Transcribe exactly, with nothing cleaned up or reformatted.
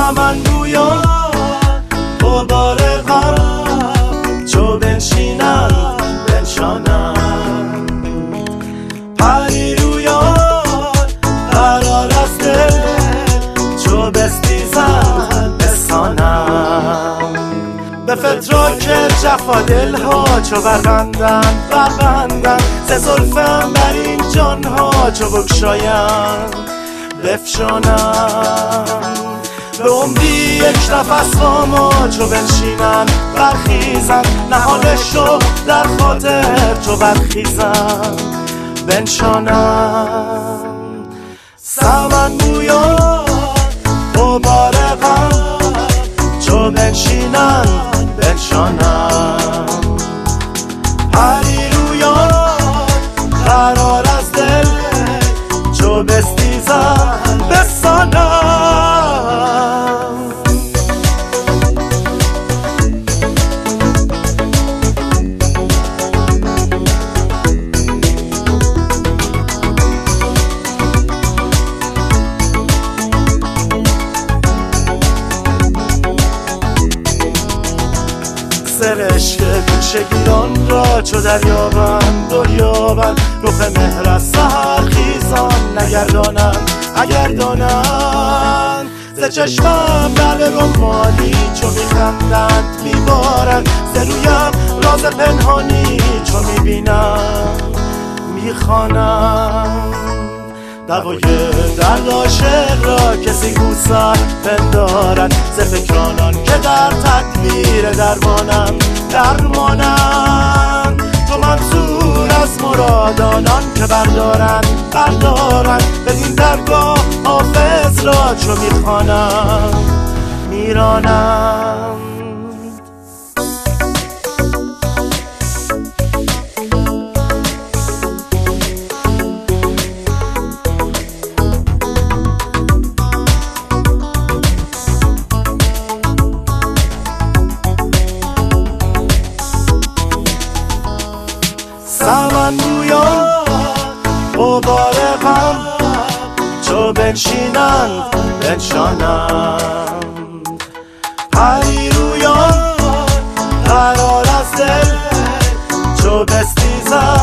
سمن بویا غبار غم چو بنشینم بنشانم پری رویان قرار از دل چو بستیزم بسانم به فتراک جفا دلها چو بربندن بربندن ز زلفم بر این جانها چو بگشایم بفشانم به عمری یک نفس با ما چو بنشینن برخیزن نهال شوق در خاطر چو برخیزن بنشانم سمن بویا غبار غم چو بنشینن بنشانم پری رویان قرار از دل چو بستیزن بسانم سرشک گوشگیران را چو دریابند دریابند رخ مهر از سحر خیزان نگردانند اگر دانند ز چشمم لعل رمانی چو میخندند میبارند ز رویم راز پنهانی چو میبینم میخوانند دوای درد عاشق را کسی گوسفند پندارد ز فکرانان که در تدبیر درمانم درمانم تو منصور از مرادانان که بردارند بردارند بدین درگاه حافظ را چو میخوانم میرانم سمن بویا غبار غم چو بنشینن بنشانم پری رویان قرار از دل چو بستیزن